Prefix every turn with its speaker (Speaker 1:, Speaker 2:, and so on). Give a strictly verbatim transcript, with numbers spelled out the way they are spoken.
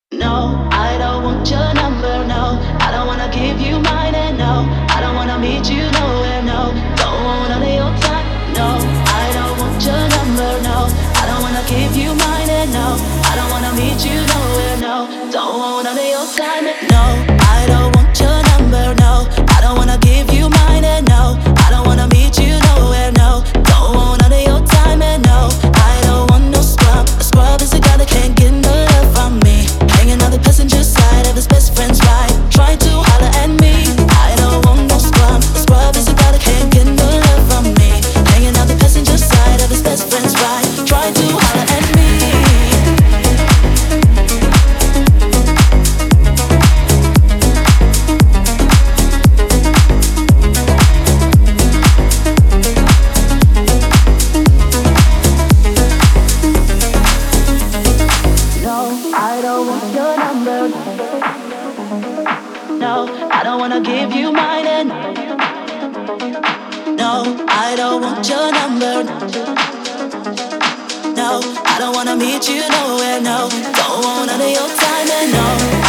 Speaker 1: No, I don't want your number, no. I don't wanna give you mine, and no, I don't wanna meet you nowhere, no. Don't want none of your time, no. I don't want your number, no. I don't wanna give you mine, and no, I don't wanna meet you nowhere, no. Don't want none of your time, no. I don't want your number, no. I don't wanna give you mine, and no, I don't wanna meet you nowhere, no. Don't want none of your time, and no, I don't want no scrub. A scrub is a guy that can't get no love from me. Hanging on the passenger side of his best friend's ride, trying to holler at me. I don't want no scrub. A scrub is a guy that can't get no love from me. Hanging on the passenger side of his best friend's ride, trying to holler at me. I don't want your number. No, I don't wanna give you mine, and no, I don't want your number. No, I don't wanna meet you nowhere, no. Don't want none of your time, and no.